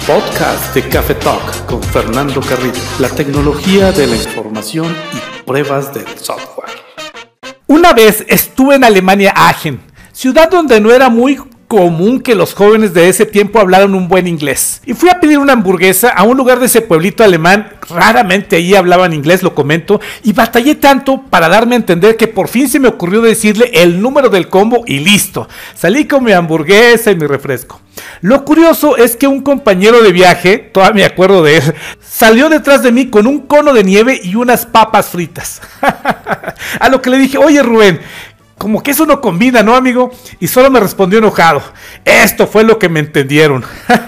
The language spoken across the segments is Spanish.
Podcast de Café Talk con Fernando Carrillo, la tecnología de la información y pruebas del software. Una vez estuve en Alemania, Aachen, ciudad donde no era muy común que los jóvenes de ese tiempo hablaran un buen inglés. Y fui a pedir una hamburguesa a un lugar de ese pueblito alemán, raramente allí hablaban inglés, lo comento, y batallé tanto para darme a entender que por fin se me ocurrió decirle el número del combo y listo. Salí con mi hamburguesa y mi refresco. Lo curioso es que un compañero de viaje, todavía me acuerdo de él, salió detrás de mí con un cono de nieve y unas papas fritas. A lo que le dije, oye Rubén, como que eso no combina, ¿no, amigo? Y solo me respondió enojado. Esto fue lo que me entendieron.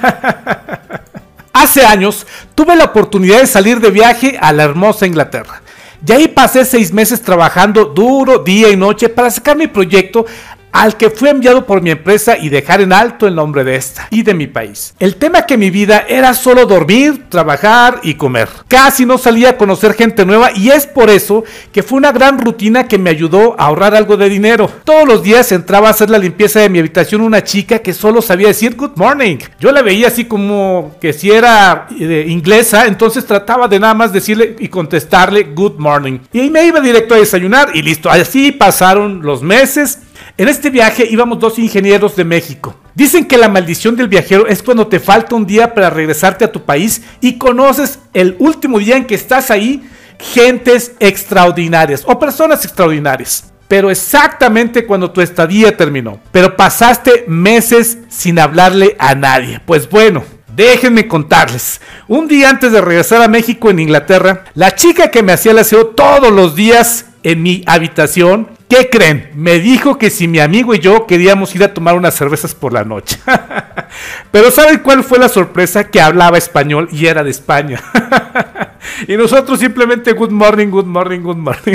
Hace años tuve la oportunidad de salir de viaje a la hermosa Inglaterra. Y ahí pasé 6 meses trabajando duro día y noche para sacar mi proyecto al que fui enviado por mi empresa y dejar en alto el nombre de esta y de mi país. El tema que mi vida era solo dormir, trabajar y comer. Casi no salía a conocer gente nueva y es por eso que fue una gran rutina que me ayudó a ahorrar algo de dinero. Todos los días entraba a hacer la limpieza de mi habitación una chica que solo sabía decir good morning. Yo la veía así como que si era inglesa, entonces trataba de nada más decirle y contestarle good morning. Y ahí me iba directo a desayunar y listo. Así pasaron los meses. En este viaje íbamos 2 ingenieros de México. Dicen que la maldición del viajero es cuando te falta un día para regresarte a tu país y conoces el último día en que estás ahí gentes extraordinarias o personas extraordinarias. Pero exactamente cuando tu estadía terminó. Pero pasaste meses sin hablarle a nadie. Pues bueno, déjenme contarles. Un día antes de regresar a México en Inglaterra, la chica que me hacía el aseo todos los días en mi habitación, ¿qué creen? Me dijo que si mi amigo y yo queríamos ir a tomar unas cervezas por la noche. Pero ¿saben cuál fue la sorpresa? Que hablaba español y era de España. Y nosotros simplemente good morning, good morning, good morning.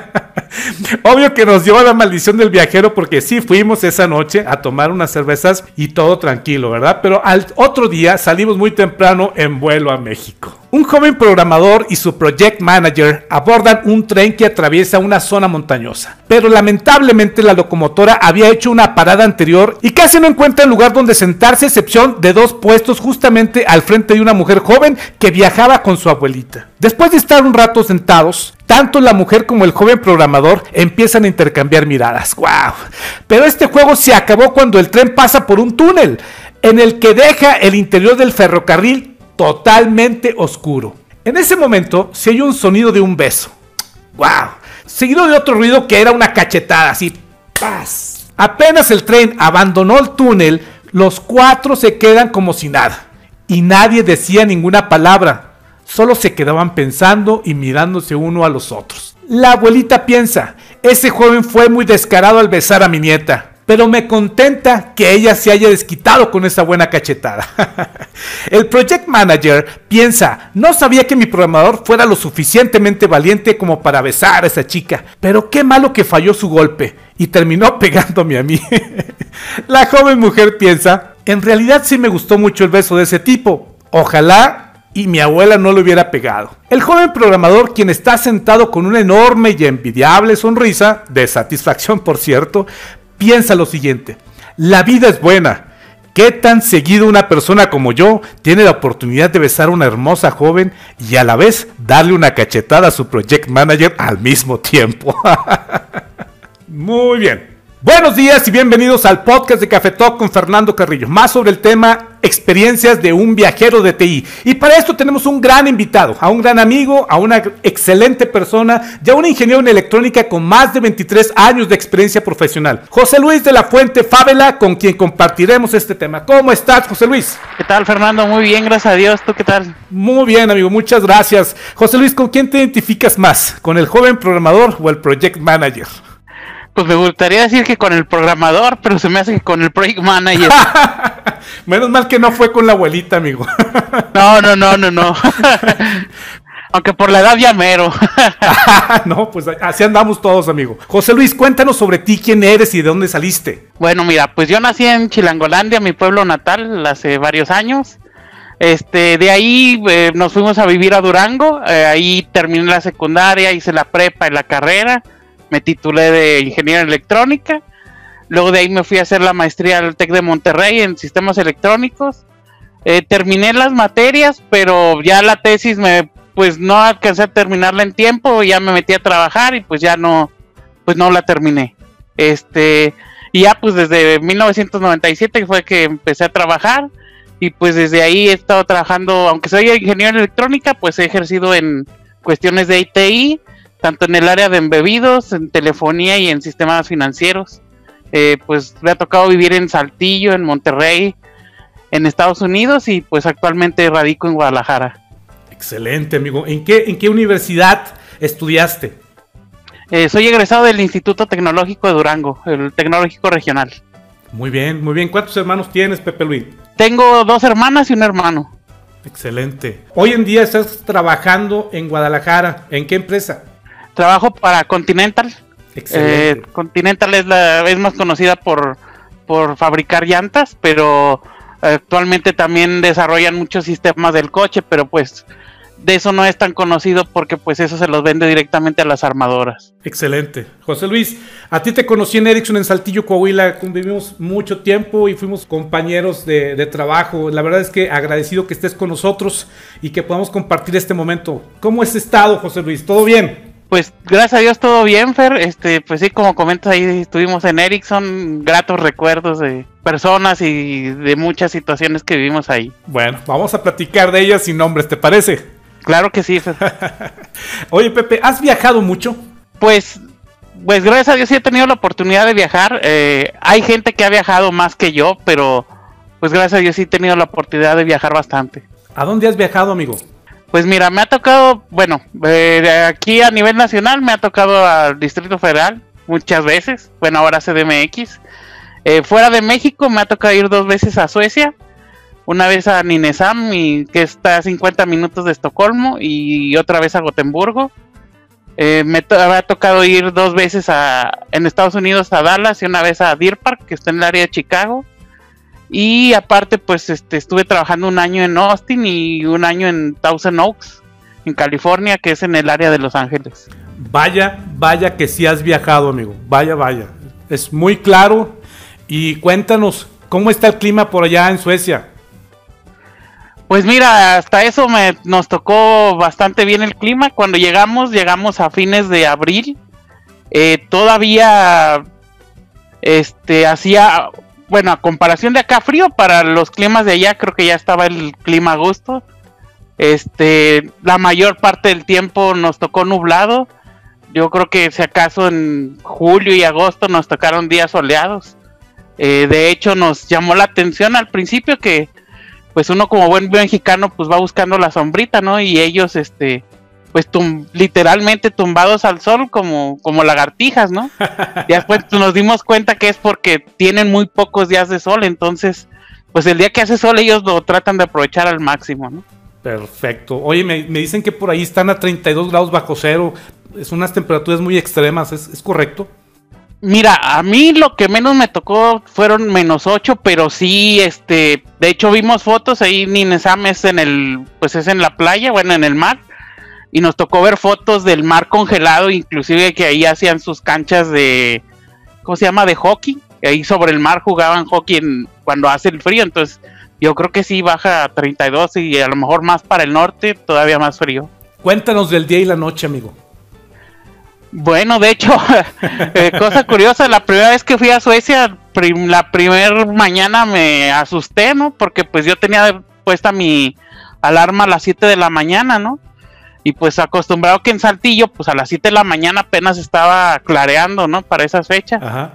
Obvio que nos dio la maldición del viajero porque sí fuimos esa noche a tomar unas cervezas y todo tranquilo, ¿verdad? Pero al otro día salimos muy temprano en vuelo a México. Un joven programador y su project manager abordan un tren que atraviesa una zona montañosa. Pero lamentablemente la locomotora había hecho una parada anterior y casi no encuentra lugar donde sentarse, a excepción de 2 puestos justamente al frente de una mujer joven que viajaba con su abuelita. Después de estar un rato sentados, tanto la mujer como el joven programador empiezan a intercambiar miradas. ¡Wow! Pero este juego se acabó cuando el tren pasa por un túnel en el que deja el interior del ferrocarril totalmente oscuro. En ese momento se oyó un sonido de un beso. ¡Wow! Seguido de otro ruido que era una cachetada, así. ¡Paz! Apenas el tren abandonó el túnel, los 4 se quedan como si nada. Y nadie decía ninguna palabra. Solo se quedaban pensando y mirándose uno a los otros. La abuelita piensa, ese joven fue muy descarado al besar a mi nieta. Pero me contenta que ella se haya desquitado con esa buena cachetada. El project manager piensa, no sabía que mi programador fuera lo suficientemente valiente como para besar a esa chica. Pero qué malo que falló su golpe y terminó pegándome a mí. La joven mujer piensa, en realidad sí me gustó mucho el beso de ese tipo. Ojalá y mi abuela no lo hubiera pegado. El joven programador, quien está sentado con una enorme y envidiable sonrisa, de satisfacción por cierto, piensa lo siguiente: la vida es buena. ¿Qué tan seguido una persona como yo tiene la oportunidad de besar a una hermosa joven y a la vez darle una cachetada a su project manager al mismo tiempo? Muy bien. Buenos días y bienvenidos al podcast de Café Talk con Fernando Carrillo. Más sobre el tema experiencias de un viajero de TI. Y para esto tenemos un gran invitado, a un gran amigo, a una excelente persona, ya un ingeniero en electrónica con más de 23 años de experiencia profesional. José Luis de la Fuente Fávela, con quien compartiremos este tema. ¿Cómo estás, José Luis? ¿Qué tal, Fernando? Muy bien, gracias a Dios. ¿Tú qué tal? Muy bien, amigo, muchas gracias. José Luis, ¿con quién te identificas más? ¿Con el joven programador o el project manager? Pues me gustaría decir que con el programador, pero se me hace que con el project manager. Menos mal que no fue con la abuelita, amigo. No. Aunque por la edad ya mero. No, pues así andamos todos, amigo. José Luis, cuéntanos sobre ti, quién eres y de dónde saliste. Bueno, mira, pues yo nací en Chilangolandia, mi pueblo natal, hace varios años. De ahí nos fuimos a vivir a Durango. Ahí terminé la secundaria, hice la prepa y la carrera. Me titulé de ingeniero en electrónica. Luego de ahí me fui a hacer la maestría al TEC de Monterrey en sistemas electrónicos. Terminé las materias, pero ya la tesis pues no alcancé a terminarla en tiempo, ya me metí a trabajar y pues ya no la terminé. Y ya pues desde 1997 fue que empecé a trabajar y pues desde ahí he estado trabajando, aunque soy ingeniero en electrónica, pues he ejercido en cuestiones de ITI, tanto en el área de embebidos, en telefonía y en sistemas financieros. Pues me ha tocado vivir en Saltillo, en Monterrey, en Estados Unidos, y pues actualmente radico en Guadalajara. Excelente, amigo. ¿En qué universidad estudiaste? Soy egresado del Instituto Tecnológico de Durango, el Tecnológico Regional. Muy bien, muy bien. ¿Cuántos hermanos tienes, Pepe Luis? Tengo 2 hermanas y un hermano. Excelente. Hoy en día estás trabajando en Guadalajara. ¿En qué empresa? Trabajo para Continental. Excelente. Continental es más conocida por fabricar llantas, pero actualmente también desarrollan muchos sistemas del coche, pero pues de eso no es tan conocido porque pues eso se los vende directamente a las armadoras. Excelente. José Luis, a ti te conocí en Ericsson en Saltillo, Coahuila, convivimos mucho tiempo y fuimos compañeros de trabajo. La verdad es que agradecido que estés con nosotros y que podamos compartir este momento. ¿Cómo has estado, José Luis? ¿Todo bien? Pues gracias a Dios todo bien, Fer. Pues sí, como comentas, ahí estuvimos en Ericsson, gratos recuerdos de personas y de muchas situaciones que vivimos ahí. Bueno, vamos a platicar de ellas sin nombres, ¿te parece? Claro que sí, Fer. Oye, Pepe, ¿has viajado mucho? Pues gracias a Dios sí he tenido la oportunidad de viajar. Hay gente que ha viajado más que yo, pero pues gracias a Dios sí he tenido la oportunidad de viajar bastante. ¿A dónde has viajado, amigo? Pues mira, me ha tocado, aquí a nivel nacional me ha tocado al Distrito Federal muchas veces, ahora CDMX. Fuera de México me ha tocado ir 2 veces a Suecia, una vez a Nynäshamn, que está a 50 minutos de Estocolmo, y otra vez a Gotemburgo. Me ha tocado ir 2 veces en Estados Unidos a Dallas y una vez a Deer Park, que está en el área de Chicago. Y aparte, pues estuve trabajando 1 año en Austin y 1 año en Thousand Oaks, en California, que es en el área de Los Ángeles. Vaya que sí has viajado, amigo. Vaya. Es muy claro. Y cuéntanos, ¿cómo está el clima por allá en Suecia? Pues mira, hasta eso nos tocó bastante bien el clima. Cuando llegamos a fines de abril. Todavía hacía... a comparación de acá frío, para los climas de allá creo que ya estaba el clima a gusto. La mayor parte del tiempo nos tocó nublado. Yo creo que si acaso en julio y agosto nos tocaron días soleados. De hecho nos llamó la atención al principio que pues uno como buen mexicano pues va buscando la sombrita, ¿no? Y ellos pues literalmente tumbados al sol como lagartijas, ¿no? Y después nos dimos cuenta que es porque tienen muy pocos días de sol, entonces pues el día que hace sol ellos lo tratan de aprovechar al máximo, ¿no? Perfecto. Oye, me dicen que por ahí están a 32 grados bajo cero, es unas temperaturas muy extremas, ¿es correcto? Mira, a mí lo que menos me tocó fueron -8, pero sí, de hecho vimos fotos ahí. Nynäshamn es en la playa, en el mar. Y nos tocó ver fotos del mar congelado, inclusive que ahí hacían sus canchas de, ¿cómo se llama? De hockey. Ahí sobre el mar jugaban hockey cuando hace el frío. Entonces yo creo que sí baja a 32 y a lo mejor más para el norte, todavía más frío. Cuéntanos del día y la noche, amigo. Bueno, de hecho, cosa curiosa, la primera vez que fui a Suecia, la primera mañana me asusté, ¿no? Porque pues yo tenía puesta mi alarma a las 7 de la mañana, ¿no? Y pues acostumbrado que en Saltillo, pues a las 7 de la mañana apenas estaba clareando, ¿no? Para esas fechas. Ajá.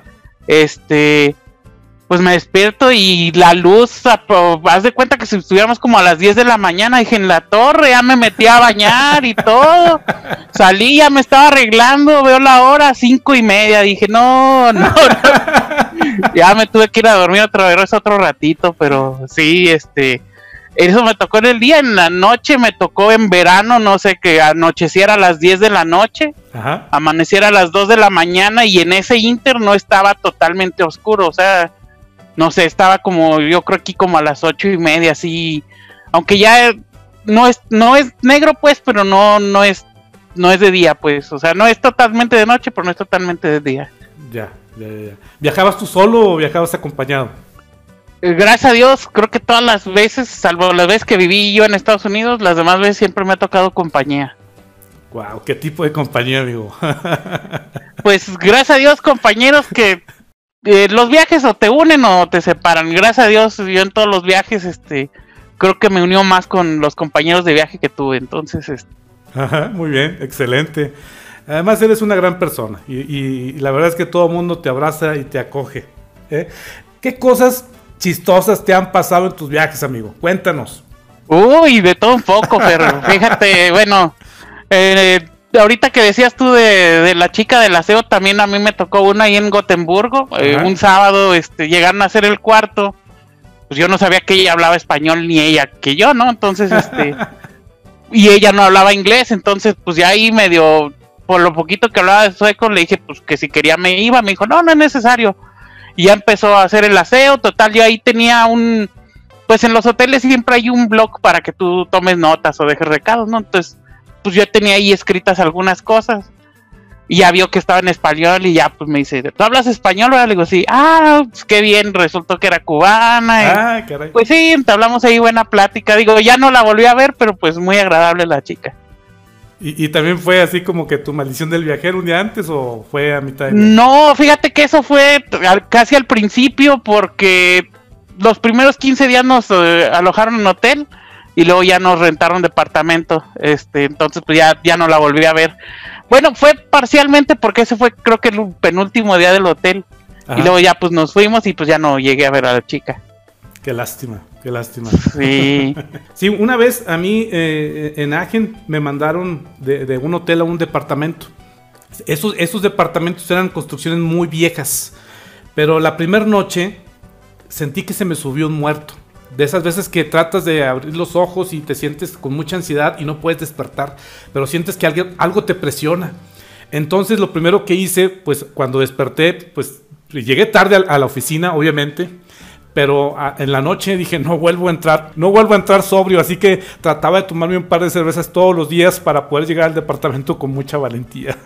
Pues me despierto y la luz, haz de cuenta que si estuviéramos como a las 10 de la mañana, dije, en la torre, ya me metí a bañar y todo. Salí, ya me estaba arreglando, veo la hora, 5:30, dije, no. Ya me tuve que ir a dormir otra vez otro ratito, pero sí, eso me tocó en el día. En la noche me tocó en verano, no sé, que anocheciera a las 10 de la noche. Ajá. Amaneciera a las 2 de la mañana y en ese inter no estaba totalmente oscuro, o sea, no sé, estaba como, yo creo aquí como a las 8:30, así, aunque ya no es negro pues, pero no es de día pues, o sea, no es totalmente de noche, pero no es totalmente de día. Ya. ¿Viajabas tú solo o viajabas acompañado? Gracias a Dios, creo que todas las veces, salvo las veces que viví yo en Estados Unidos, las demás veces siempre me ha tocado compañía. Wow, ¿qué tipo de compañía, amigo? Pues gracias a Dios, compañeros, que los viajes o te unen o te separan. Gracias a Dios, yo en todos los viajes, creo que me unió más con los compañeros de viaje que tuve. Entonces, Ajá, muy bien, excelente. Además eres una gran persona y la verdad es que todo el mundo te abraza y te acoge. ¿Qué cosas chistosas te han pasado en tus viajes, amigo? Cuéntanos. Uy, de todo un poco, pero fíjate, bueno, ahorita que decías tú de la chica del aseo, también a mí me tocó una ahí en Gotemburgo, un sábado, llegaron a hacer el cuarto, pues yo no sabía que ella hablaba español ni ella que yo, ¿no? Entonces, y ella no hablaba inglés, entonces pues ya ahí medio, por lo poquito que hablaba de sueco, le dije pues que si quería me iba, me dijo, no, no es necesario, y ya empezó a hacer el aseo, total, yo ahí tenía pues en los hoteles siempre hay un blog para que tú tomes notas o dejes recados, ¿no? Entonces, pues yo tenía ahí escritas algunas cosas, y ya vio que estaba en español, y ya pues me dice, ¿tú hablas español? Le digo, sí, pues qué bien, resultó que era cubana, caray. Pues sí, hablamos ahí buena plática, digo, ya no la volví a ver, pero pues muy agradable la chica. ¿Y también fue así como que tu maldición del viajero un día antes o fue a mitad de viaje? No, fíjate que eso fue casi al principio, porque los primeros 15 días nos alojaron en hotel y luego ya nos rentaron departamento, entonces pues ya no la volví a ver. Bueno, fue parcialmente porque ese fue creo que el penúltimo día del hotel. Ajá. Y luego ya pues nos fuimos y pues ya no llegué a ver a la chica. Qué lástima, qué lástima. Sí. Sí, una vez a mí en Agen me mandaron de un hotel a un departamento. Esos departamentos eran construcciones muy viejas, pero la primera noche sentí que se me subió un muerto. De esas veces que tratas de abrir los ojos y te sientes con mucha ansiedad y no puedes despertar, pero sientes que algo te presiona. Entonces lo primero que hice, pues cuando desperté, pues llegué tarde a la oficina, obviamente, pero en la noche dije, no vuelvo a entrar sobrio, así que trataba de tomarme un par de cervezas todos los días para poder llegar al departamento con mucha valentía.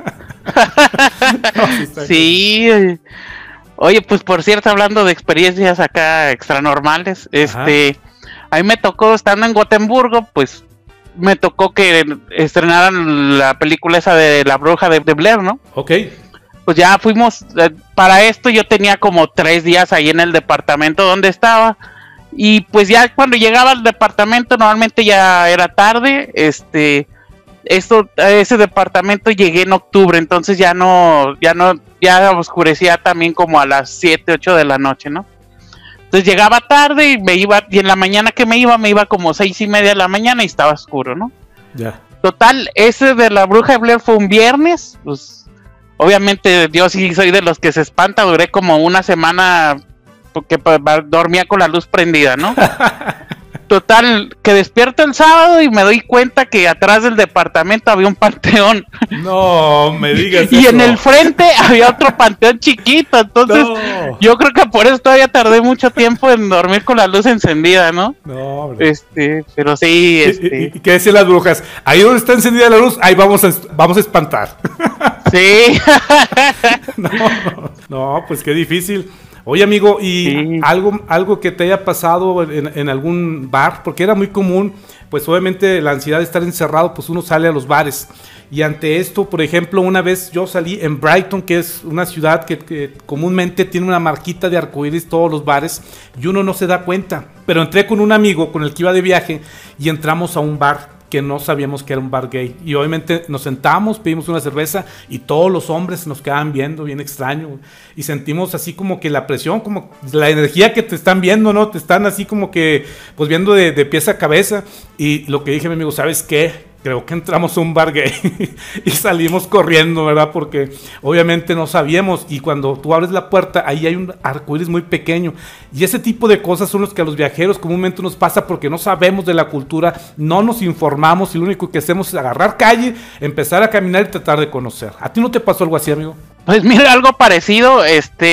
No, sí. Oye, pues por cierto, hablando de experiencias acá extranormales, a mí me tocó, estando en Gotemburgo, pues me tocó que estrenaran la película esa de La Bruja de Blair, ¿no? Ok. Pues ya fuimos, para esto yo tenía como 3 días ahí en el departamento donde estaba, y pues ya cuando llegaba al departamento normalmente ya era tarde, ese departamento llegué en octubre, entonces ya oscurecía también como a las 7, 8 de la noche, ¿no? Entonces llegaba tarde y me iba, y en la mañana que me iba como 6:30 de la mañana y estaba oscuro, ¿no? Ya. Total, ese de La Bruja de Blair fue un viernes, pues obviamente yo sí soy de los que se espanta, duré como una semana porque dormía con la luz prendida, ¿no? Total, que despierto el sábado y me doy cuenta que atrás del departamento había un panteón. No, me digas y eso. En el frente había otro panteón chiquito, entonces yo creo que por eso todavía tardé mucho tiempo en dormir con la luz encendida, ¿no? No, hombre. Pero sí, ¿Y qué decían las brujas? Ahí donde está encendida la luz, ahí vamos a espantar. Sí. No, pues qué difícil. Oye, amigo, ¿y sí, algo que te haya pasado en algún bar? Porque era muy común, pues obviamente la ansiedad de estar encerrado, pues uno sale a los bares. Y ante esto, por ejemplo, una vez yo salí en Brighton, que es una ciudad que comúnmente tiene una marquita de arcoíris todos los bares, y uno no se da cuenta. Pero entré con un amigo con el que iba de viaje y entramos a un bar que no sabíamos que era un bar gay. Y obviamente nos sentamos, pedimos una cerveza y todos los hombres nos quedaban viendo, bien extraño. Y sentimos así como que la presión, como la energía que te están viendo, ¿no? Te están así como que, pues viendo de pies a cabeza. Y lo que dije a mi amigo, ¿sabes qué? Creo que entramos a un bar gay y salimos corriendo, ¿verdad? Porque obviamente no sabíamos, y cuando tú abres la puerta, ahí hay un arcoíris muy pequeño, y ese tipo de cosas son los que a los viajeros comúnmente nos pasa porque no sabemos de la cultura, no nos informamos, y lo único que hacemos es agarrar calle, empezar a caminar y tratar de conocer. ¿A ti no te pasó algo así, amigo? Pues mira, algo parecido,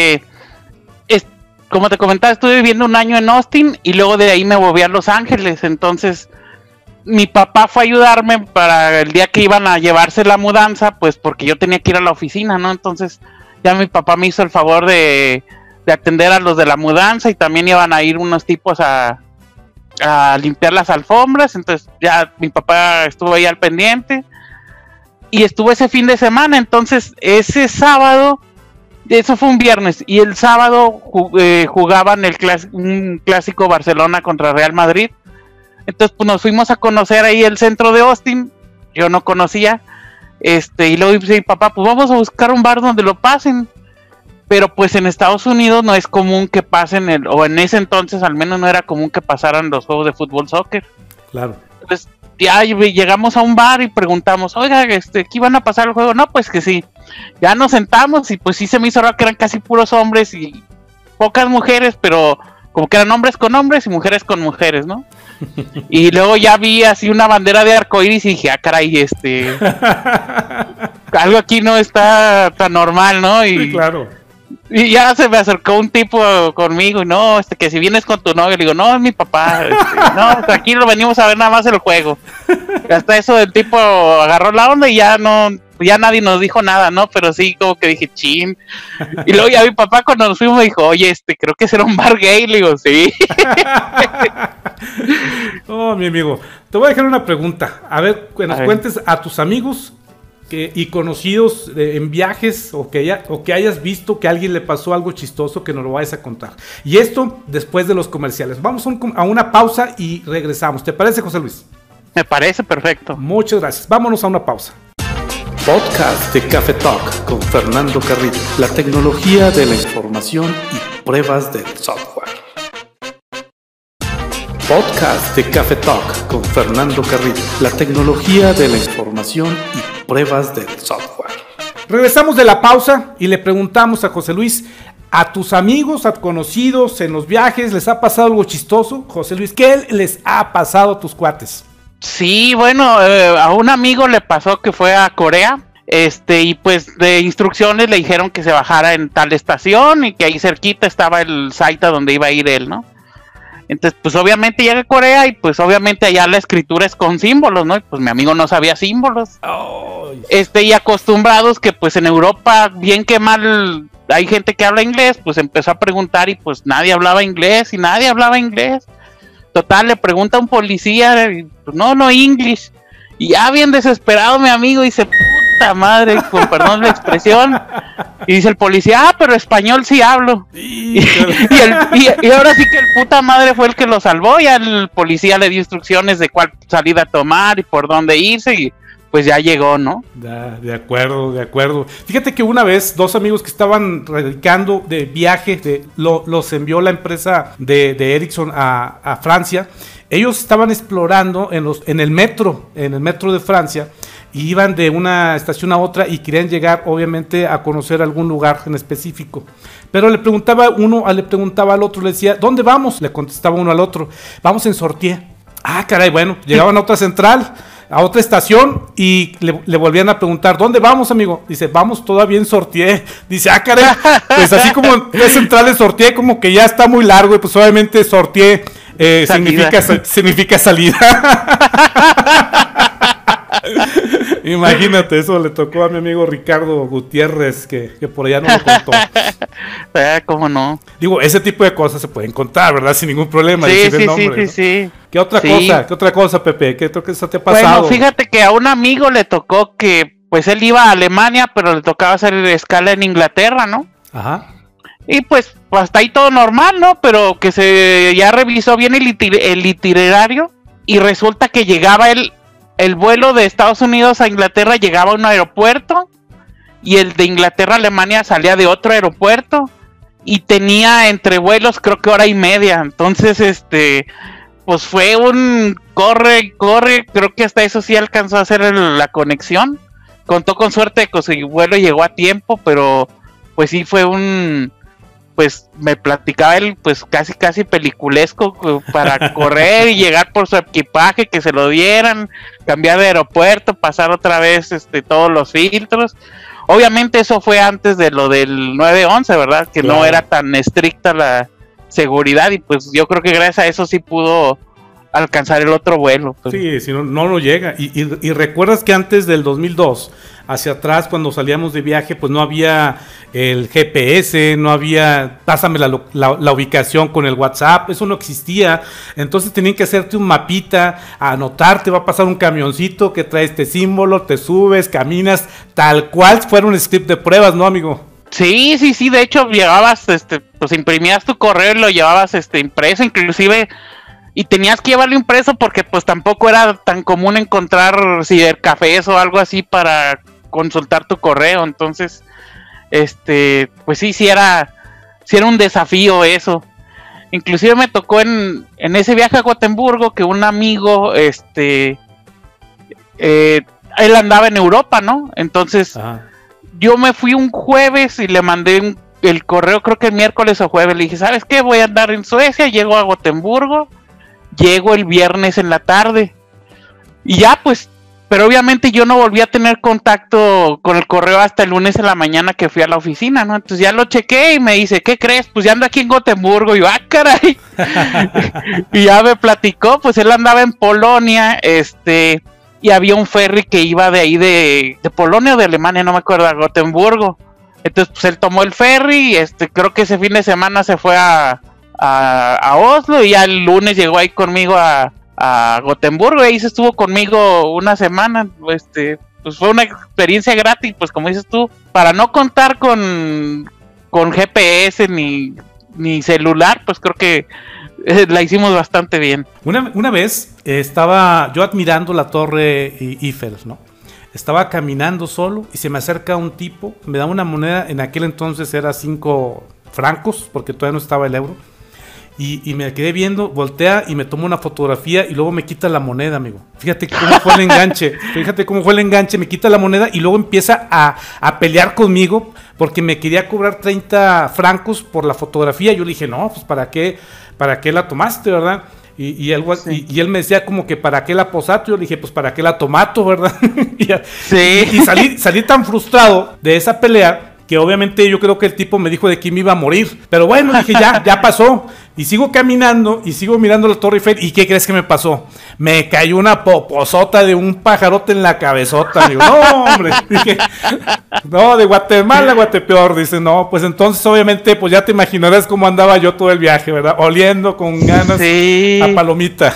como te comentaba, estuve viviendo un año en Austin, y luego de ahí me moví a Los Ángeles, entonces mi papá fue a ayudarme para el día que iban a llevarse la mudanza, pues porque yo tenía que ir a la oficina, ¿no? Entonces ya mi papá me hizo el favor de atender a los de la mudanza, y también iban a ir unos tipos a limpiar las alfombras. Entonces ya mi papá estuvo ahí al pendiente y estuvo ese fin de semana. Entonces ese sábado, eso fue un viernes, y el sábado jugaban un clásico Barcelona contra Real Madrid. Entonces pues nos fuimos a conocer ahí el centro de Austin. Yo no conocía, y luego dice mi papá, pues vamos a buscar un bar donde lo pasen. Pero pues en Estados Unidos no es común que pasen, o en ese entonces al menos no era común que pasaran los juegos de fútbol, soccer. Claro. Entonces ya llegamos a un bar y preguntamos, oiga, ¿aquí van a pasar el juego? No, pues que sí. Ya nos sentamos y pues sí se me hizo raro que eran casi puros hombres y pocas mujeres, pero como que eran hombres con hombres y mujeres con mujeres, ¿no? Y luego ya vi así una bandera de arcoíris y dije, caray, algo aquí no está tan normal, ¿no? Sí, claro. Y ya se me acercó un tipo conmigo, y no, que si vienes con tu novio, le digo, no, es mi papá, no, tranquilo, venimos a ver nada más el juego. Y hasta eso el tipo agarró la onda y ya nadie nos dijo nada, ¿no? Pero sí, como que dije, chin. Y luego ya mi papá cuando nos fuimos me dijo, oye, creo que será un bar gay, le digo, sí. Oh, mi amigo, te voy a dejar una pregunta, a ver, que nos cuentes a tus amigos y conocidos en viajes, o que hayas visto que a alguien le pasó algo chistoso, que nos lo vayas a contar. Y esto después de los comerciales. Vamos a una pausa y regresamos. ¿Te parece, José Luis? Me parece perfecto. Muchas gracias. Vámonos a una pausa. Podcast de Café Talk con Fernando Carrillo. La tecnología de la información y pruebas del software. Podcast de Café Talk con Fernando Carrillo. La tecnología de la información y pruebas del software. Regresamos de la pausa y le preguntamos a José Luis, ¿a tus amigos, a conocidos en los viajes les ha pasado algo chistoso? José Luis, ¿qué les ha pasado a tus cuates? Sí, bueno, a un amigo le pasó que fue a Corea, y pues de instrucciones le dijeron que se bajara en tal estación y que ahí cerquita estaba el site a donde iba a ir él, ¿no? Entonces, pues obviamente llega a Corea y pues obviamente allá la escritura es con símbolos, ¿no? Y pues mi amigo no sabía símbolos. Oh. Y acostumbrados que pues en Europa, bien que mal, hay gente que habla inglés, pues empezó a preguntar y pues nadie hablaba inglés. Total, le pregunta a un policía, y, pues no English. Y ya bien desesperado mi amigo dice, puta madre, con perdón la expresión. Y dice el policía, pero español sí hablo. Y ahora sí que el puta madre fue el que lo salvó. Ya el policía le dio instrucciones de cuál salida a tomar y por dónde irse, y pues ya llegó, ¿no? De acuerdo. Fíjate que una vez, dos amigos que estaban radicando de viaje, los envió la empresa de Ericsson a Francia. Ellos estaban explorando en el metro de Francia, y iban de una estación a otra y querían llegar, obviamente, a conocer algún lugar en específico. Pero le preguntaba al otro, le decía, ¿dónde vamos? Le contestaba uno al otro, vamos en Sortier. Ah, caray, bueno, llegaban a otra central, a otra estación, y le volvían a preguntar, ¿dónde vamos, amigo? Dice, vamos todavía en Sortier. Dice, ah, caray, pues así como es central de Sortier, como que ya está muy largo, y pues obviamente Sortier significa salida. Imagínate, eso le tocó a mi amigo Ricardo Gutiérrez, que por allá no lo contó. ¿Cómo no? Digo, ese tipo de cosas se pueden contar, ¿verdad? Sin ningún problema. Sí. ¿Qué otra cosa, Pepe? ¿Qué otra cosa te ha pasado? Bueno, fíjate que a un amigo le tocó que, pues él iba a Alemania, pero le tocaba hacer escala en Inglaterra, ¿no? Ajá. Y pues hasta ahí todo normal, ¿no? Pero que ya revisó bien el itinerario, y resulta que llegaba el vuelo de Estados Unidos a Inglaterra, llegaba a un aeropuerto, y el de Inglaterra a Alemania salía de otro aeropuerto, y tenía entre vuelos creo que 1.5 horas. Entonces, pues fue un corre, creo que hasta eso sí alcanzó a hacer la conexión. Contó con suerte de que su vuelo llegó a tiempo, pero pues sí fue pues me platicaba él, pues casi peliculesco, para correr y llegar por su equipaje, que se lo dieran, cambiar de aeropuerto, pasar otra vez todos los filtros. Obviamente eso fue antes de lo del 9/11, ¿verdad? Que claro, no era tan estricta la seguridad, y pues yo creo que gracias a eso sí pudo alcanzar el otro vuelo. Pues. Sí, si no, no lo llega. Y recuerdas que antes del 2002, hacia atrás, cuando salíamos de viaje, pues no había el GPS, no había, pásame la ubicación con el WhatsApp, eso no existía. Entonces tenían que hacerte un mapita, anotarte, va a pasar un camioncito que trae este símbolo, te subes, caminas, tal cual fuera un script de pruebas, ¿no, amigo? Sí, de hecho llevabas, pues imprimías tu correo y lo llevabas, impreso, inclusive, y tenías que llevarlo impreso porque pues tampoco era tan común encontrar cibercafés o algo así para consultar tu correo, entonces, pues sí era un desafío eso. Inclusive me tocó en ese viaje a Gotemburgo que un amigo, él andaba en Europa, ¿no? Entonces... Ajá. Yo me fui un jueves y le mandé el correo, creo que el miércoles o jueves. Le dije, ¿sabes qué? Voy a andar en Suecia, llego a Gotemburgo, llego el viernes en la tarde. Y ya, pues, pero obviamente yo no volví a tener contacto con el correo hasta el lunes en la mañana que fui a la oficina, ¿no? Entonces ya lo chequé y me dice, ¿qué crees? Pues ya ando aquí en Gotemburgo. Y yo, ¡ah, caray! Y ya me platicó, pues él andaba en Polonia, y había un ferry que iba de ahí de Polonia o de Alemania, no me acuerdo, a Gotemburgo. Entonces pues él tomó el ferry y creo que ese fin de semana se fue a Oslo y ya el lunes llegó ahí conmigo a Gotemburgo y ahí se estuvo conmigo una semana. Pues fue una experiencia gratis, pues como dices tú, para no contar con GPS ni celular, pues creo que la hicimos bastante bien. Una vez estaba yo admirando la torre Eiffel, ¿no? Estaba caminando solo y se me acerca un tipo, me da una moneda, en aquel entonces era 5 francos, porque todavía no estaba el euro, y me quedé viendo, voltea y me toma una fotografía y luego me quita la moneda, amigo. Fíjate cómo fue el enganche, me quita la moneda y luego empieza a pelear conmigo porque me quería cobrar 30 francos por la fotografía. Yo le dije, no, pues ¿para qué la tomaste, verdad? Y él me decía como que ¿para qué la posato? Yo le dije, pues ¿para qué la tomato, verdad? y salí tan frustrado de esa pelea que obviamente yo creo que el tipo me dijo de que me iba a morir. Pero bueno, dije, ya pasó. Y sigo caminando y sigo mirando la Torre Eiffel. ¿Y qué crees que me pasó? Me cayó una poposota de un pajarote en la cabezota. Digo, no, hombre. Dije, no, de Guatemala a Guatepeor. Dice, no, pues entonces obviamente pues ya te imaginarás cómo andaba yo todo el viaje, ¿verdad? Oliendo con ganas a palomita.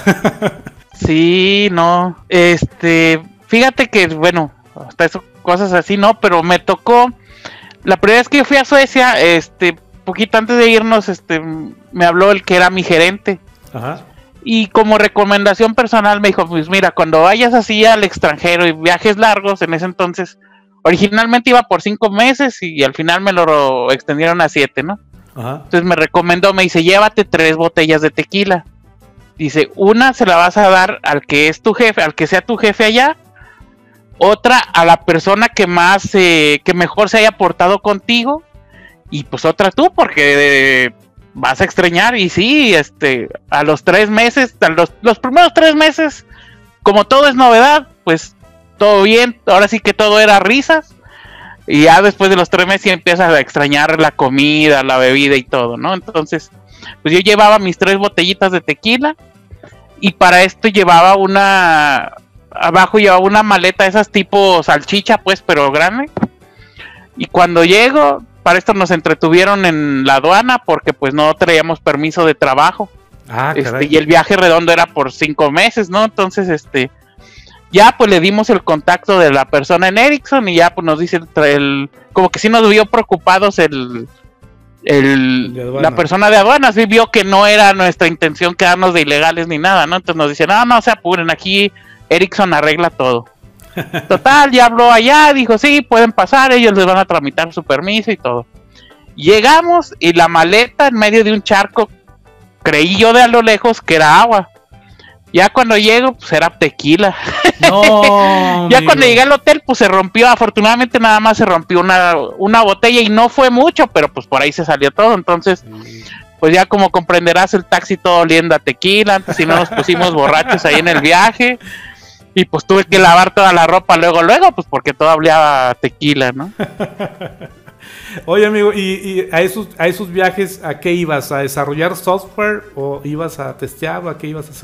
Sí, no. Fíjate que, bueno, hasta eso, cosas así, ¿no? Pero me tocó... La primera vez que yo fui a Suecia, poquito antes de irnos, me habló el que era mi gerente. Ajá. Y como recomendación personal me dijo, pues mira, cuando vayas así al extranjero y viajes largos, en ese entonces, originalmente iba por 5 meses y al final me lo extendieron a 7, ¿no? Ajá. Entonces me recomendó, me dice, llévate 3 botellas de tequila. Dice, una se la vas a dar al que es tu jefe, al que sea tu jefe allá. Otra a la persona que más, que mejor se haya portado contigo. Y pues otra tú, porque vas a extrañar. Y sí, a los 3 meses, los primeros 3 meses, como todo es novedad, pues todo bien. Ahora sí que todo era risas. Y ya después de los 3 meses ya empiezas a extrañar la comida, la bebida y todo, ¿no? Entonces, pues yo llevaba mis 3 botellitas de tequila. Y para esto llevaba abajo llevaba una maleta, esas tipo salchicha, pues, pero grande. Y cuando llego, para esto nos entretuvieron en la aduana, porque pues no traíamos permiso de trabajo. Y el viaje redondo era por 5 meses, ¿no? Entonces, ya pues le dimos el contacto de la persona en Ericsson y ya pues nos dice como que sí nos vio preocupados la persona de aduanas, sí vio que no era nuestra intención quedarnos de ilegales ni nada, ¿no? Entonces nos dice, no se apuren, aquí Ericsson arregla todo. Total, ya habló allá, dijo, sí, pueden pasar, ellos les van a tramitar su permiso y todo. Llegamos y la maleta en medio de un charco, creí yo de a lo lejos que era agua. Ya cuando llego, pues era tequila. No, ya cuando llegué al hotel, pues se rompió, afortunadamente nada más se rompió una botella y no fue mucho, pero pues por ahí se salió todo, entonces... Pues ya como comprenderás, el taxi todo oliendo a tequila, antes si no nos pusimos borrachos ahí en el viaje. Y pues tuve que lavar toda la ropa luego, pues porque todo olía a tequila, ¿no? Oye, amigo, ¿y a esos viajes a qué ibas? ¿A desarrollar software o ibas a testear o a qué ibas a hacer?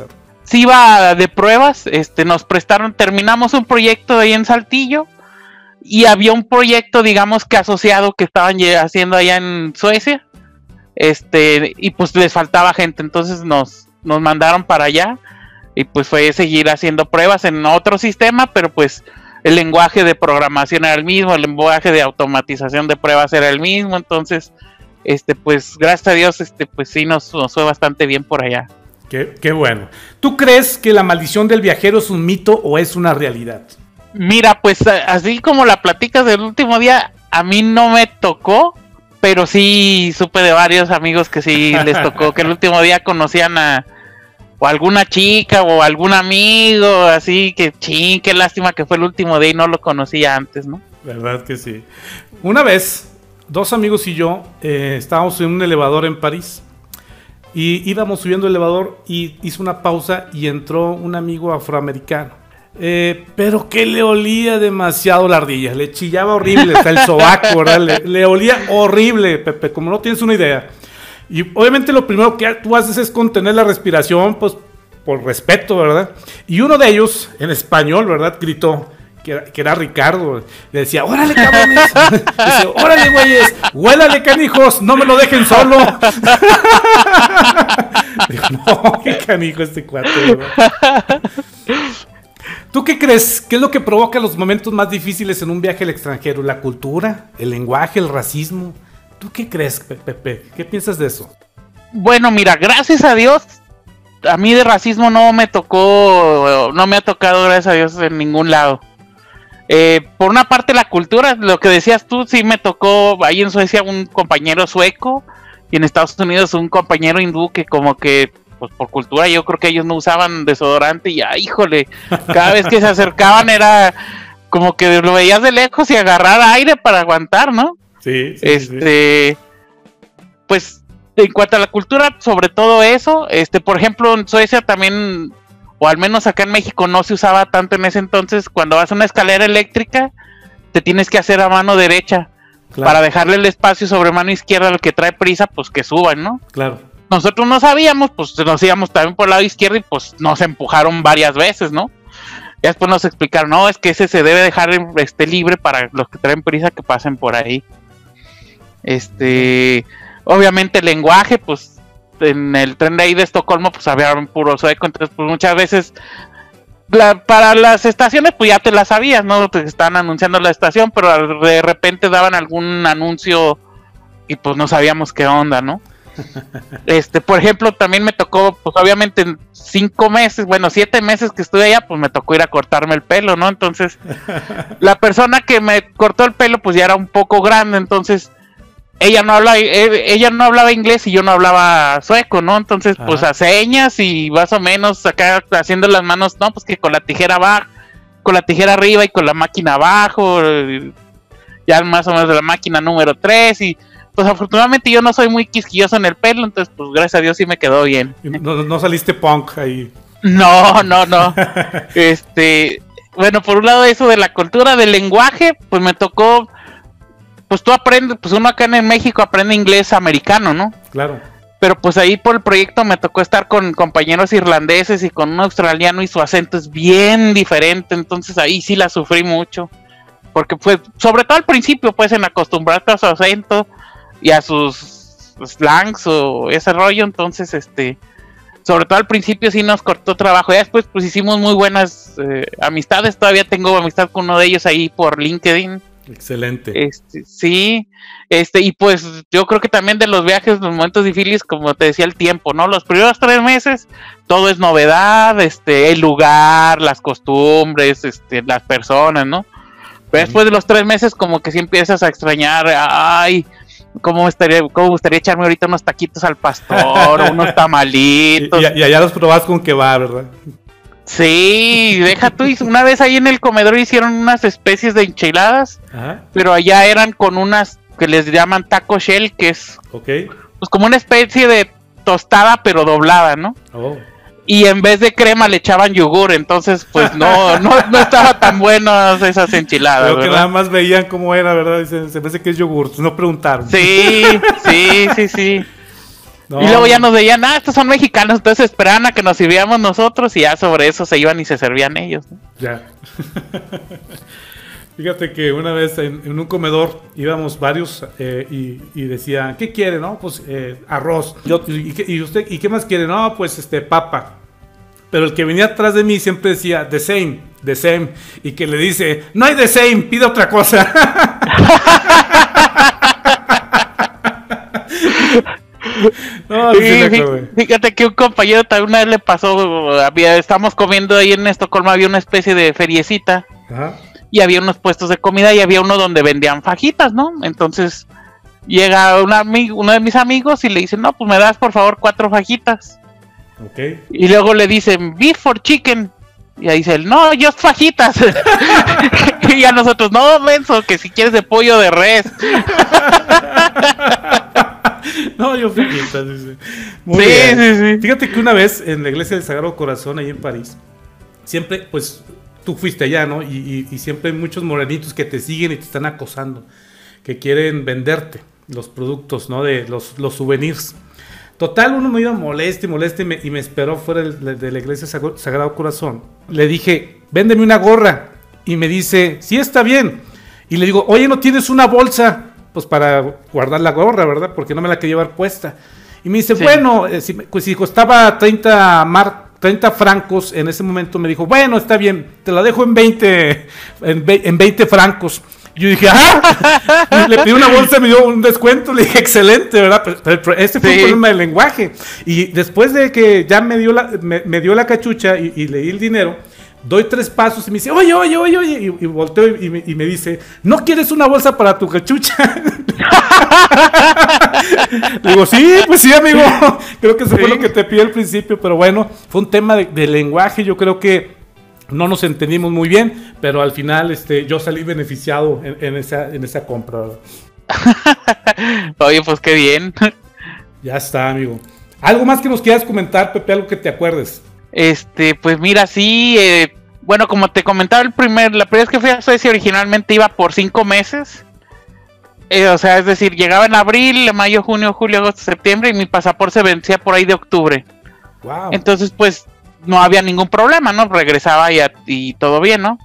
sí iba de pruebas, nos prestaron, terminamos un proyecto ahí en Saltillo, y había un proyecto, digamos que asociado, que estaban haciendo allá en Suecia, y pues les faltaba gente, entonces nos mandaron para allá, y pues fue seguir haciendo pruebas en otro sistema, pero pues el lenguaje de programación era el mismo, el lenguaje de automatización de pruebas era el mismo, entonces, pues gracias a Dios, pues sí nos fue bastante bien por allá. Qué bueno. ¿Tú crees que la maldición del viajero es un mito o es una realidad? Mira, pues así como la platicas del último día, a mí no me tocó, pero sí supe de varios amigos que sí les tocó, que el último día conocían o alguna chica o algún amigo, así que qué lástima que fue el último día y no lo conocía antes, ¿no? Verdad que sí. Una vez, 2 amigos y yo estábamos en un elevador en París y íbamos subiendo el elevador y hizo una pausa y entró un amigo afroamericano. Pero que le olía demasiado la ardilla, le chillaba horrible, hasta el sobaco, ¿verdad? Le olía horrible, Pepe, como no tienes una idea. Y obviamente lo primero que tú haces es contener la respiración, pues por respeto, ¿verdad? Y uno de ellos, en español, ¿verdad? Gritó, que era Ricardo, le decía, órale, cabrones, dice, órale, güeyes, huélale, canijos, no me lo dejen solo. Digo, no, qué canijo este cuate, ¿verdad? ¿Tú qué crees? ¿Qué es lo que provoca los momentos más difíciles en un viaje al extranjero? ¿La cultura? ¿El lenguaje? ¿El racismo? ¿Tú qué crees, Pepe? ¿Qué piensas de eso? Bueno, mira, gracias a Dios, a mí de racismo no me ha tocado, gracias a Dios, en ningún lado. Por una parte la cultura, lo que decías tú, sí me tocó ahí en Suecia un compañero sueco y en Estados Unidos un compañero hindú que como que, pues por cultura yo creo que ellos no usaban desodorante y híjole, cada vez que se acercaban era como que lo veías de lejos y agarrar aire para aguantar, ¿no? Sí, sí. Pues en cuanto a la cultura, sobre todo eso, por ejemplo en Suecia también, o al menos acá en México no se usaba tanto en ese entonces, cuando vas a una escalera eléctrica te tienes que hacer a mano derecha, claro, para dejarle el espacio sobre mano izquierda al que trae prisa, pues que suban, ¿no? Claro. Nosotros no sabíamos, pues nos íbamos también por el lado izquierdo y pues nos empujaron varias veces, ¿no? Ya después nos explicaron, no, es que ese se debe dejar libre para los que traen prisa que pasen por ahí. Obviamente el lenguaje, pues en el tren de ahí de Estocolmo pues había un puro sueco, entonces pues muchas veces para las estaciones pues ya te las sabías, ¿no? Te estaban anunciando la estación, pero de repente daban algún anuncio y pues no sabíamos qué onda, ¿no? Por ejemplo, también me tocó, pues obviamente en 7 meses que estuve allá, pues me tocó ir a cortarme el pelo, ¿no? Entonces, la persona que me cortó el pelo, pues ya era un poco grande, entonces ella no hablaba inglés y yo no hablaba sueco, ¿no? Entonces, pues a señas y más o menos acá haciendo las manos, no, pues que con la tijera abajo, con la tijera arriba y con la máquina abajo, ya más o menos de la máquina número 3 y pues afortunadamente yo no soy muy quisquilloso en el pelo, entonces pues gracias a Dios sí me quedó bien. No saliste punk ahí. No. Bueno, por un lado eso de la cultura, del lenguaje, pues me tocó, pues tú aprendes, pues uno acá en México aprende inglés americano, ¿no? Claro. Pero pues ahí por el proyecto me tocó estar con compañeros irlandeses y con un australiano y su acento es bien diferente, entonces ahí sí la sufrí mucho. Porque pues, sobre todo al principio, pues en acostumbrarte a su acento y a sus slangs o ese rollo, entonces sobre todo al principio sí nos cortó trabajo, ya después pues hicimos muy buenas amistades, todavía tengo amistad con uno de ellos ahí por LinkedIn. Excelente. Sí, y pues yo creo que también de los viajes, los momentos difíciles, como te decía, el tiempo, ¿no? Los primeros 3 meses, todo es novedad, el lugar, las costumbres, las personas, ¿no? Pero después de los 3 meses como que sí empiezas a extrañar, ay, cómo me gustaría echarme ahorita unos taquitos al pastor, o unos tamalitos. Y allá los probás con que va, ¿verdad? Sí, deja tú, una vez ahí en el comedor hicieron unas especies de enchiladas, pero allá eran con unas que les llaman taco shell, que es pues como una especie de tostada pero doblada, ¿no? Y en vez de crema le echaban yogur, entonces pues no estaba tan buenas esas enchiladas. Creo que nada más veían cómo era, ¿verdad? Se me hace que es yogur, no preguntaron. Sí. No. Y luego ya nos veían, estos son mexicanos, entonces esperaban a que nos sirviéramos nosotros y ya sobre eso se iban y se servían ellos, ¿no? Ya. Fíjate que una vez en un comedor íbamos varios y decían, ¿qué quiere, no? Pues arroz. ¿Y usted y qué más quiere? No, pues papa. Pero el que venía atrás de mí siempre decía, the same. Y que le dice, no hay the same, pide otra cosa. No, fíjate que un compañero también una vez le pasó, estábamos comiendo ahí en Estocolmo, había una especie de feriecita. Ajá. Y había unos puestos de comida y había uno donde vendían fajitas, ¿no? Entonces llega uno de mis amigos y le dice, no, pues me das por favor 4 fajitas. Okay. Y luego le dicen, beef or chicken. Y ahí dice él, no, just fajitas. Y a nosotros, no, menso, que si quieres de pollo de res. No, yo fajitas, dice. Muy bien. Sí. Fíjate que una vez en la iglesia del Sagrado Corazón, ahí en París, siempre, pues, tú fuiste allá, ¿no? Y siempre hay muchos morenitos que te siguen y te están acosando, que quieren venderte los productos, ¿no? De los souvenirs. Total, uno me iba moleste y me esperó fuera de la iglesia Sagrado Corazón. Le dije, véndeme una gorra. Y me dice, sí, está bien. Y le digo, oye, ¿no tienes una bolsa? Pues para guardar la gorra, ¿verdad? Porque no me la quería llevar puesta. Y me dice, sí. Bueno, si costaba 30 francos, en ese momento me dijo, bueno, está bien, te la dejo en 20 francos. Y yo dije, le pedí una bolsa, me dio un descuento, le dije, excelente, ¿verdad? Pero este fue un problema del lenguaje. Y después de que ya me dio la cachucha y le di el dinero, doy 3 pasos y me dice, oye, y volteo y me dice, ¿no quieres una bolsa para tu cachucha? Le digo, sí, pues sí, amigo, creo que eso fue lo que te pide al principio, pero bueno, fue un tema de lenguaje, yo creo que no nos entendimos muy bien, pero al final yo salí beneficiado en esa compra, ¿verdad? Oye, pues qué bien. Ya está, amigo. ¿Algo más que nos quieras comentar, Pepe? Algo que te acuerdes. Pues mira, sí, bueno, como te comentaba la primera vez que fui a Suecia originalmente iba por 5 meses. O sea, es decir, llegaba en abril, mayo, junio, julio, agosto, septiembre y mi pasaporte se vencía por ahí de octubre. Wow. Entonces, pues, no había ningún problema, ¿no? Regresaba y todo bien, ¿no?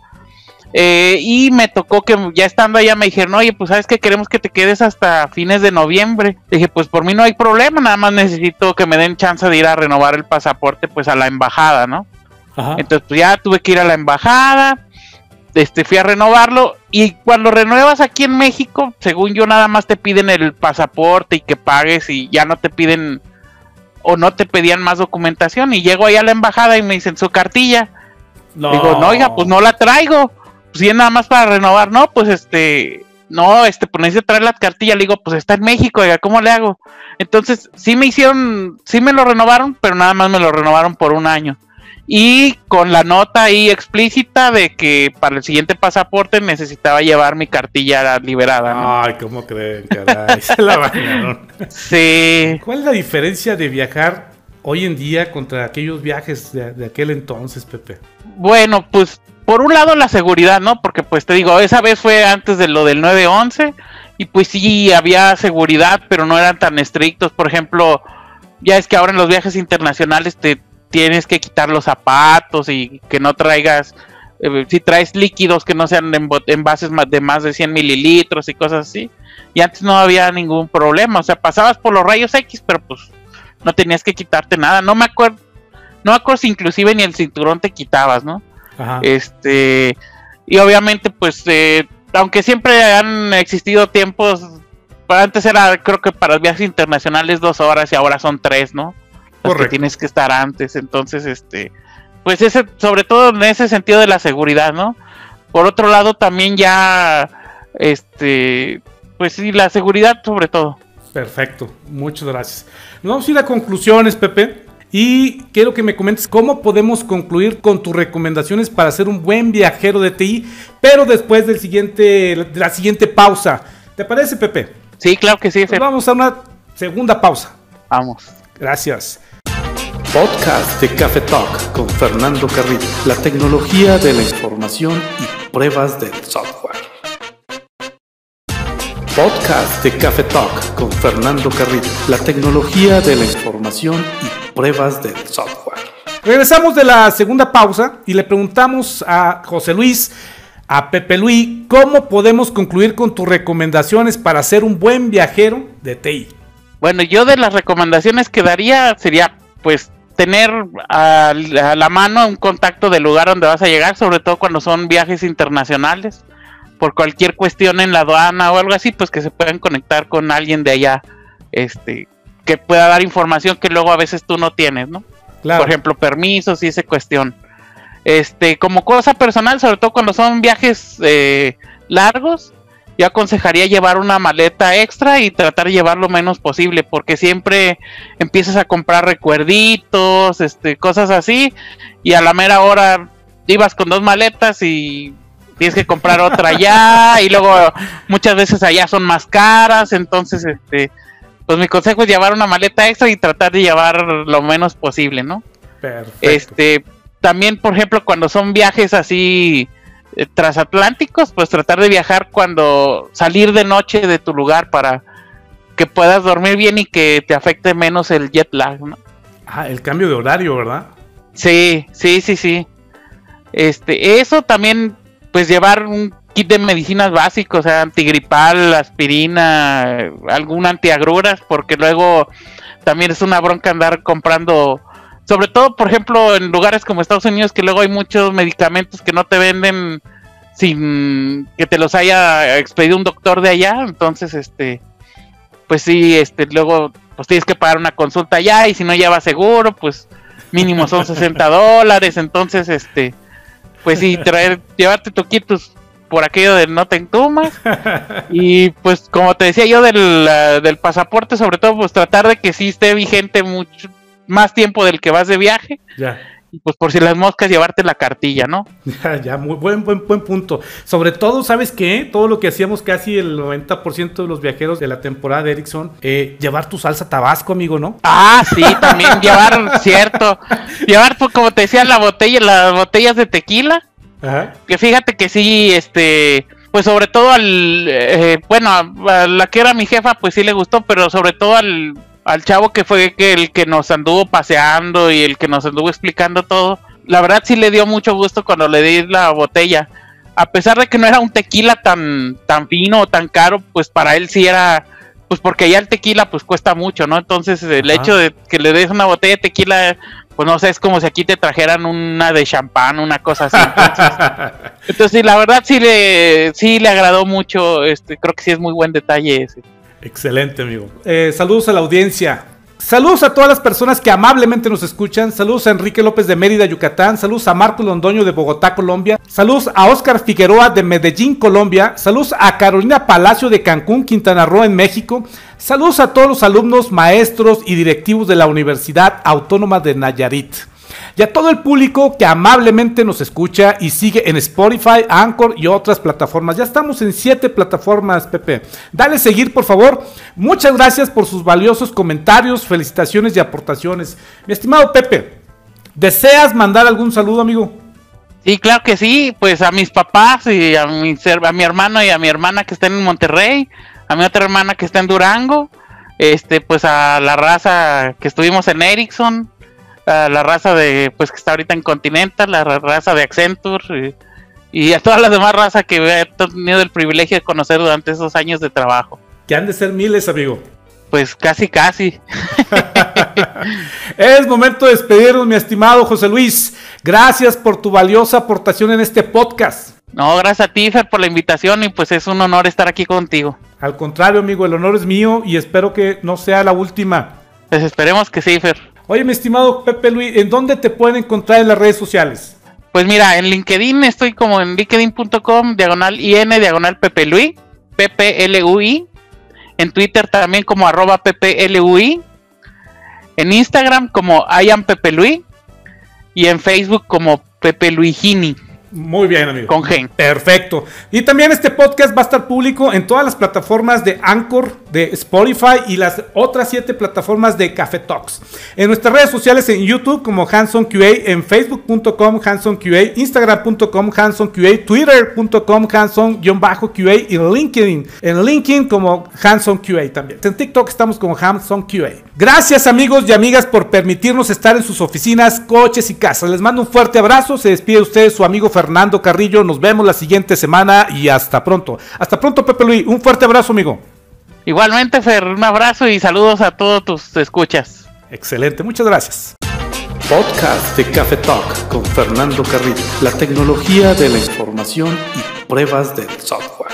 Y me tocó que ya estando allá me dijeron, oye, pues sabes que queremos que te quedes hasta fines de noviembre. Dije, pues por mí no hay problema, nada más necesito que me den chance de ir a renovar el pasaporte, pues a la embajada, ¿no? Ajá. Entonces pues ya tuve que ir a la embajada, fui a renovarlo y cuando renuevas aquí en México, según yo nada más te piden el pasaporte y que pagues y ya no te piden o no te pedían más documentación y llego ahí a la embajada y me dicen su cartilla. No. Digo, no, oiga, pues no la traigo. Pues sí, nada más para renovar, no, pues pues necesito traer la cartilla, le digo, pues está en México, oiga, ¿cómo le hago? Entonces, sí me lo renovaron, pero nada más me lo renovaron por 1 año. Y con la nota ahí explícita de que para el siguiente pasaporte necesitaba llevar mi cartilla liberada, ¿no? Ay, ¿cómo creen, caray? Se la bañaron. Sí. ¿Cuál es la diferencia de viajar hoy en día contra aquellos viajes de aquel entonces, Pepe? Bueno, pues por un lado la seguridad, ¿no? Porque pues te digo, esa vez fue antes de lo del 9/11 y pues sí había seguridad, pero no eran tan estrictos. Por ejemplo, ya es que ahora en los viajes internacionales te tienes que quitar los zapatos y que no traigas, si traes líquidos que no sean envases de más de 100 mililitros y cosas así. Y antes no había ningún problema, o sea, pasabas por los rayos X, pero pues no tenías que quitarte nada. No me acuerdo si inclusive ni el cinturón te quitabas, ¿no? Ajá. Y obviamente pues aunque siempre han existido tiempos, antes era creo que para viajes internacionales 2 horas y ahora son 3, ¿no? Correcto. Que tienes que estar antes, entonces pues sobre todo en ese sentido de la seguridad, ¿no? Por otro lado también ya pues sí, la seguridad sobre todo. Perfecto, muchas gracias. Nos vamos a ir a conclusiones, Pepe. Y quiero que me comentes cómo podemos concluir con tus recomendaciones para ser un buen viajero de TI, pero después de la siguiente pausa. ¿Te parece, Pepe? Sí, claro que sí. Pues vamos a una segunda pausa. Vamos. Gracias. Podcast de Café Talk con Fernando Carrillo. La tecnología de la información y pruebas del software. Podcast de Café Talk con Fernando Carrillo, la tecnología de la información y pruebas del software. Regresamos de la segunda pausa y le preguntamos a José Luis, a Pepe Luis, ¿cómo podemos concluir con tus recomendaciones para ser un buen viajero de TI? Bueno, yo de las recomendaciones que daría sería, pues, tener a la mano un contacto del lugar donde vas a llegar, sobre todo cuando son viajes internacionales, por cualquier cuestión en la aduana o algo así, pues que se puedan conectar con alguien de allá, que pueda dar información que luego a veces tú no tienes, ¿no? Claro. Por ejemplo, permisos y esa cuestión. Como cosa personal, sobre todo cuando son viajes largos, yo aconsejaría llevar una maleta extra y tratar de llevar lo menos posible, porque siempre empiezas a comprar recuerditos, cosas así, y a la mera hora ibas con 2 maletas y tienes que comprar otra allá, y luego muchas veces allá son más caras, entonces pues mi consejo es llevar una maleta extra y tratar de llevar lo menos posible, ¿no? Perfecto. También, por ejemplo, cuando son viajes así transatlánticos, pues tratar de viajar salir de noche de tu lugar para que puedas dormir bien y que te afecte menos el jet lag, ¿no? El cambio de horario, ¿verdad? Sí. Eso también, pues llevar un kit de medicinas básicos, o sea, antigripal, aspirina, algún antiagruras, porque luego también es una bronca andar comprando, sobre todo, por ejemplo, en lugares como Estados Unidos, que luego hay muchos medicamentos que no te venden sin que te los haya expedido un doctor de allá, entonces, pues sí, luego pues tienes que pagar una consulta allá, y si no llevas seguro, pues mínimo son $60, entonces, pues sí, llevarte tu kit, pues, por aquello de no te entumas. Y pues como te decía yo del pasaporte, sobre todo, pues tratar de que sí esté vigente mucho más tiempo del que vas de viaje. Ya. Y pues por si las moscas, llevarte la cartilla, ¿no? Ya, muy buen punto. Sobre todo, ¿sabes qué? Todo lo que hacíamos casi el 90% de los viajeros de la temporada de Ericsson, llevar tu salsa Tabasco, amigo, ¿no? Sí, también llevar, cierto. Llevar, pues, como te decía, las botellas de tequila. Ajá. Que fíjate que sí, pues sobre todo a la que era mi jefa, pues sí le gustó, pero sobre todo al chavo que fue el que nos anduvo paseando y el que nos anduvo explicando todo, la verdad sí le dio mucho gusto cuando le di la botella, a pesar de que no era un tequila tan fino o tan caro, pues para él sí era, pues porque ya el tequila pues cuesta mucho, ¿no? Entonces el hecho de que le des una botella de tequila, pues no sé, es como si aquí te trajeran una de champán, una cosa así. Entonces sí, la verdad sí le agradó mucho, creo que sí es muy buen detalle ese. Excelente, amigo. Saludos a la audiencia. Saludos a todas las personas que amablemente nos escuchan. Saludos a Enrique López de Mérida, Yucatán. Saludos a Marco Londoño de Bogotá, Colombia. Saludos a Oscar Figueroa de Medellín, Colombia. Saludos a Carolina Palacio de Cancún, Quintana Roo, en México. Saludos a todos los alumnos, maestros y directivos de la Universidad Autónoma de Nayarit. Y a todo el público que amablemente nos escucha y sigue en Spotify, Anchor y otras plataformas. Ya estamos en 7 plataformas, Pepe. Dale seguir, por favor. Muchas gracias por sus valiosos comentarios, felicitaciones y aportaciones. Mi estimado Pepe, ¿deseas mandar algún saludo, amigo? Sí, claro que sí. Pues a mis papás y a mi hermano y a mi hermana que están en Monterrey, a mi otra hermana que está en Durango, pues a la raza que estuvimos en Ericsson, a la raza pues que está ahorita en Continental, la raza de Accenture y a todas las demás razas que he tenido el privilegio de conocer durante esos años de trabajo. Que han de ser miles, amigo. Pues casi. Es momento de despedirnos, mi estimado José Luis. Gracias por tu valiosa aportación en este podcast. No, gracias a ti, Fer, por la invitación, y pues es un honor estar aquí contigo. Al contrario, amigo, el honor es mío y espero que no sea la última. Pues esperemos que sí, Fer. Oye, mi estimado Pepe Luis, ¿en dónde te pueden encontrar en las redes sociales? Pues mira, en LinkedIn estoy como en linkedin.com/IN/Pepe Luis, PPLUI. En Twitter también como @PPLUI. En Instagram como IamPepeLuis. Y en Facebook como Pepe Luigini. Muy bien, amigo. Con Gen. Perfecto. Y también este podcast va a estar público en todas las plataformas de Anchor, de Spotify y las otras 7 plataformas de Café Talks. En nuestras redes sociales en YouTube como Hanson QA, en Facebook.com Hanson QA, Instagram.com Hanson QA, Twitter.com Hanson-QA y en LinkedIn como Hanson QA también. En TikTok estamos como Hanson QA. Gracias amigos y amigas por permitirnos estar en sus oficinas, coches y casas. Les mando un fuerte abrazo. Se despide de ustedes su amigo Fernando Carrillo. Nos vemos la siguiente semana y hasta pronto. Hasta pronto, Pepe Luis. Un fuerte abrazo, amigo. Igualmente, Fer, un abrazo y saludos a todos tus escuchas. Excelente, muchas gracias. Podcast de Café Talk con Fernando Carrillo. La tecnología de la información y pruebas del software.